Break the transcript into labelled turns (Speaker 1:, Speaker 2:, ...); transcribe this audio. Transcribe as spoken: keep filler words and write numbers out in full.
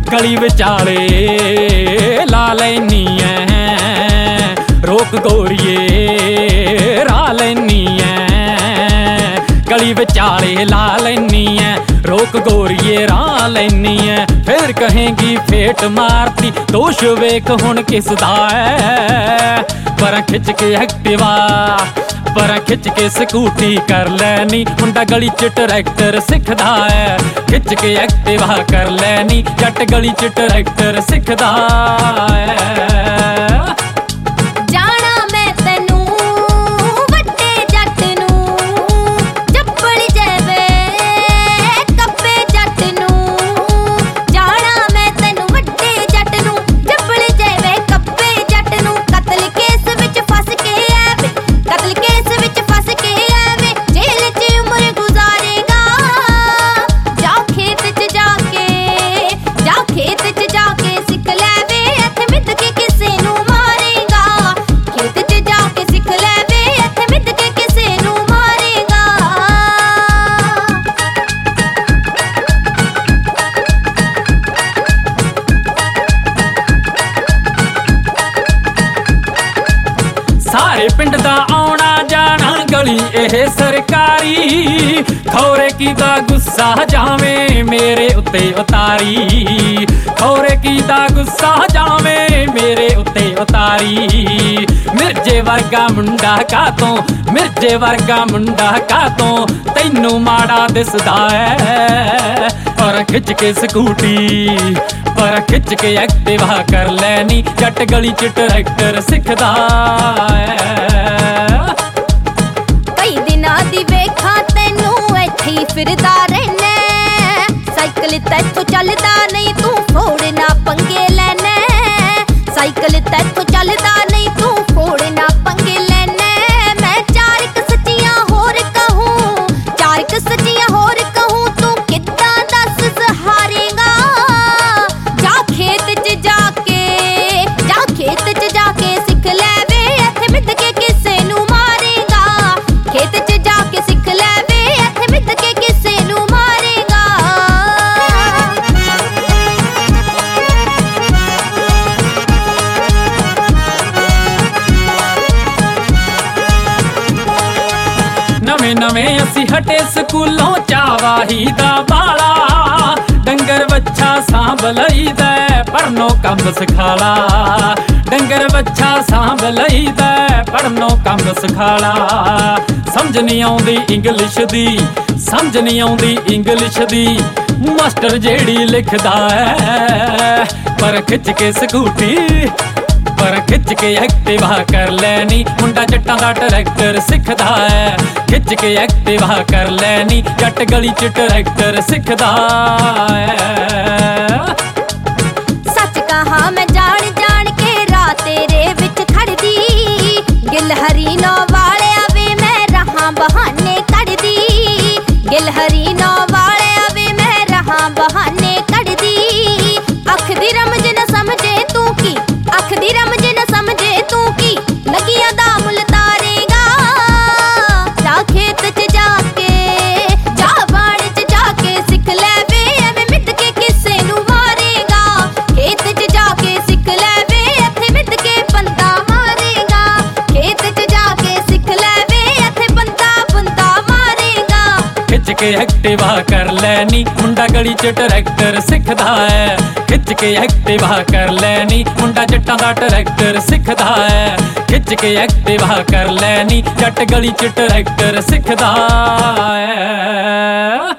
Speaker 1: गली विचाले ला लैनी ऐ रोक गोरिए रा लैनी ऐ गली विचाले ला लैनी ऐ रोक गोरिए रा लैनी ऐ फिर कहेंगी फेट मारती दोष वेख हुण किसदा ऐ पर खिच के एक्टिवा पर खिच के स्कूटी कर लैनी मुंडा गली च ट्रैक्टर सिखदा है खिच के एक्टिवा कर लैनी जट गली च ट्रैक्टर सिखदा है सारे पिंड दा आउणा जाना गली एह सरकारी खौरे की दा गुस्सा जावे मेरे उत्ते उतारी खौरे की दा गुस्सा जावे मेरे उत्ते उतारी मिर्जे वर्गा मुंडा कातों मिर्जे वर्गा मुंडा कातों तैनू माड़ा दिसदा है पर खिच के स्कूटी पर खिच के एक्टिवा कर लैनी जट गली च ट्रैक्टर सिखदा
Speaker 2: कई दिनां दी वेखा तैनू इत्थे ही फिरदा रहना साइकिल तैथों चलदा नहीं तू फोड़ना पंगे लैना साइकिल तैथों चलदा नहीं तू फोड़ना पंगे लैना मैं चार क सच्चियां होर कहूं चार क सच्चियां होर कहूं तू किद्दां दस सहारेगा जा खेत च जाके जा खेत च जाके सिख ले वे इत्थे मिद के किसे नू मारेगा खेत च जाके सिख ले वे इत्थे मिद के किसे नू मारेगा
Speaker 1: नवे नवे असी हटे स्कूलों चावाही दा बाला डंगर बच्छा सांभ लईदा पढ़नो कम सिखाला डंगर बच्छा सांभ लईदा पढ़नो कम सिखाला समझ नहीं आउंदी इंग्लिश दी समझ नहीं आउंदी इंग्लिश दी मास्टर जेड़ी लिखदा है पर खिच के स्कूटी पर खिच के एक्टिवा कर लैनी मुंडा जट्टां दा ट्रैक्टर सिखदा है खिच के एक्टिवा कर लैनी जट गली च ट्रैक्टर सिखदा है
Speaker 2: सच कहा मैं जान जान के राह तेरे विच खड़दी गिलहरी नौ वाले वे मैं रहां बहाने कढ़दी गिलहरी नौ वाले वे मैं रहां बहाने कढ़दी अख दी रमज न समझे तू की अख दी रमज न समझे तू की लगियां दा मुल तारेगा जा खेत च जाके जा बाड़ च जाके सिख ले वे एवें मिद के किसे नू मारेगा खेत च जाके सिख ले वे इत्थे मिद के बंदा मारेगा खेत च जाके सिख ले वे इत्थे बंदा बंदा मारेगा
Speaker 1: खिच के एक्टिवा कर लैनी मुंडा गली च ट्रैक्टर सिखदा है खिच के एक्टिवा कर लैनी मुंडा जट्टां दा ट्रैक्टर सिखदा है खिच के एक्टिवा कर लैनी जट गली च ट्रैक्टर सिखदा है।